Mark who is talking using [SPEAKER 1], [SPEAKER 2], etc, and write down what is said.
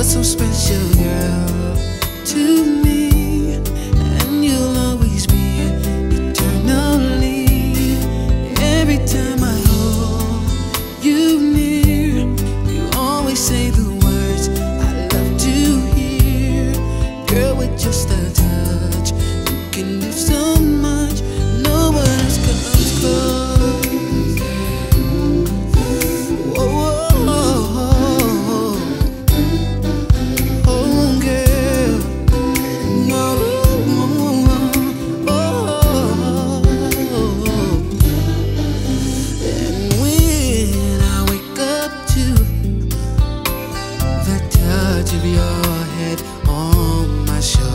[SPEAKER 1] so special, girl, to me, and you'll always be eternally. Every time I hold you near, you always say the words I love to hear. Girl, with just a touch, you can do so much. No one else comes close. Of your head on my shoulder,